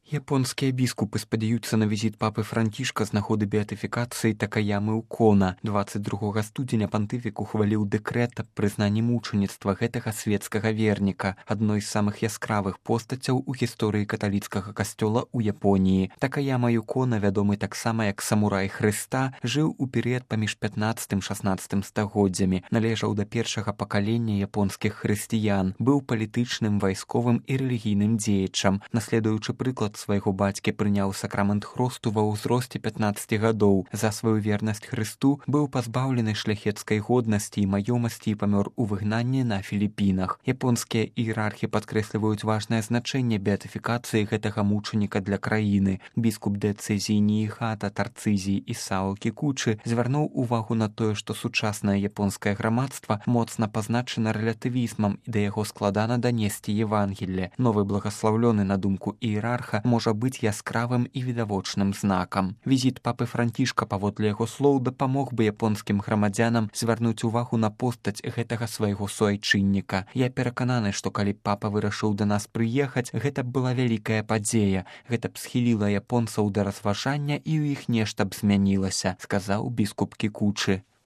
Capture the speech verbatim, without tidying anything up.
Японскія біскупы спадзяюцца на візіт папы Францішка з нагоды беатыфікацыі Такаямы Укона. дваццаць другога студзеня пантыфік ухваліў дэкрэт аб прызнанні мучаніцтва гэтага свецкага верніка, адной з самых яскравых постацяў у гісторыі каталіцкага касцёла ў Японіі. Такаяма Укона, вядомы таксама як самурай Хрыста, жыў у перыяд паміж пятнаццатым-шаснаццатым стагоддзямі, належаў да першага пакалення японскіх хрысціян, быў палітычным, вайсковым і рэлігійным дзеячам. Наследуючы прыклад свайго бацькі, прыняў сакрамент хросту ва ўзросце пятнаццаці гадоў. За сваю вернасць Хрысту быў пазбаўлены шляхецкай годнасці і маёмасці і памёр у выгнанні на Філіпінах. Японскія іерархі падкрэсліваюць важнае значэнне беатыфікацыі гэтага мучаніка для краіны. Біскуп дыяцэзіі Ніігата Тарцызі Ісао Кікучы звярнуў увагу на тое, што сучаснае японскае грамадства моцна пазначана рэлятывізмам і да яго складана данесці Евангелле. Новы благаслаўлёны, на думку іерарха, можа быць яскравым і відавочным знакам. Візіт папы Францішка, паводле яго слоў, дапамог бы японскім грамадзянам звярнуць увагу на постаць гэтага свайго суайчынніка. Я перакананы, што калі папа вырашыў да нас прыехаць, гэта б была вялікая падзея. Гэта б схіліла японцаў да разважання і ў іх нешта б змянілася, сказаў біскуп Кікучы.